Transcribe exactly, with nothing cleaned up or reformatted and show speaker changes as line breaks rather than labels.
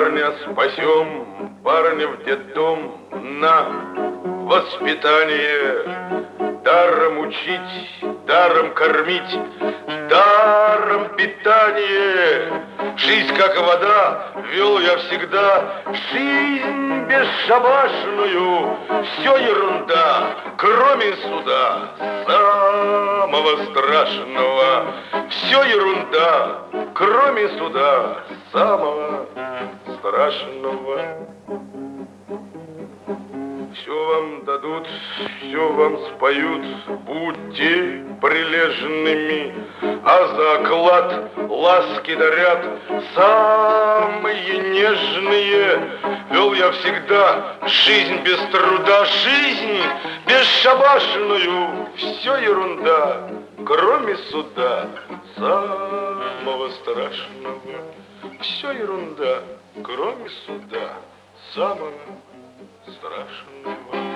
Парня спасем, парня в детдом на воспитание. Даром учить, даром кормить, даром питание. Жизнь как вода вел я всегда, жизнь бесшабашную. Все ерунда, кроме суда самого страшного. Все ерунда, кроме суда самого страшного. Все вам дадут, все вам споют, будьте прилежными, а за оклад ласки дарят самые нежные. Вел я всегда жизнь без труда, жизнь бесшабашную. Все ерунда, кроме суда самого страшного. Все ерунда, кроме суда самого страшного.